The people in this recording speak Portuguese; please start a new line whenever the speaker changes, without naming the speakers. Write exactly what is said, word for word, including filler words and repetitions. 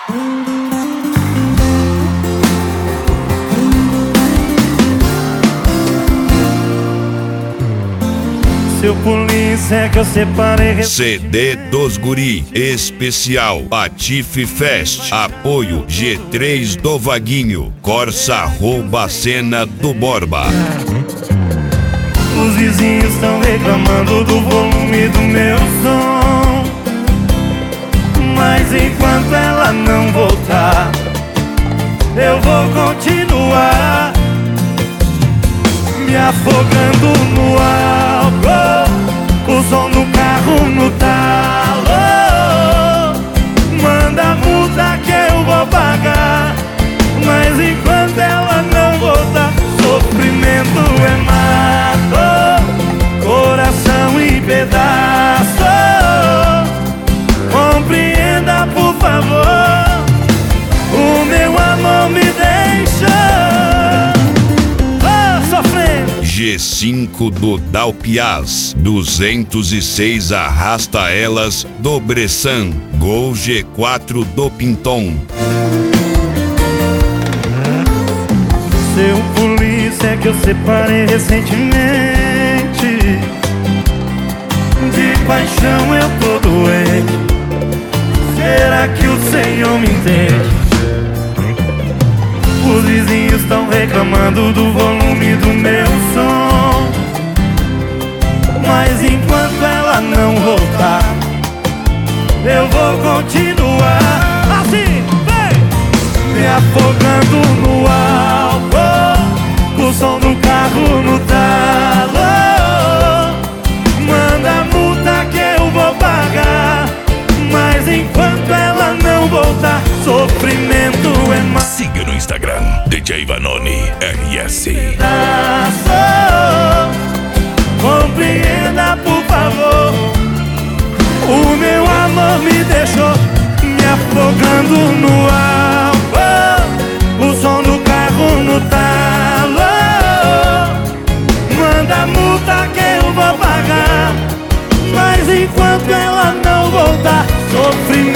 Seu polícia é que eu separei.
C D dos Guri especial Patife Fest. Apoio G três do Vaguinho. Corsa rouba a cena do Borba.
Os vizinhos estão reclamando do volume do meu som, mas enquanto ela não voltar, eu vou continuar me afogando no álcool, o som do carro no talo. Manda a multa que eu vou pagar, mas enquanto ela não voltar, sofrimento é mato, coração em pedaço. Compreenda, por favor, o meu amor me deixa oh, sofrendo.
G cinco do Dalpiaz, duzentos e seis arrasta elas do Bressan. Gol G quatro do Pinton.
Seu polícia é que eu separei recentemente. De paixão eu tô doente. Será que o Senhor me entende? Os vizinhos estão reclamando do volume do meu som, mas enquanto ela não voltar, eu vou continuar assim, vem! Me afogando no álcool, o som do carro no talo. Manda a multa que eu vou pagar, mas enquanto ela não voltar, sofrimento é mais.
Siga no Instagram, D J Vanoni R S.
Compreenda, por favor, o meu amor me deixou me afogando no álcool, o som do carro no talo. Manda a multa que eu vou pagar, mas enquanto ela não voltar, sofrimento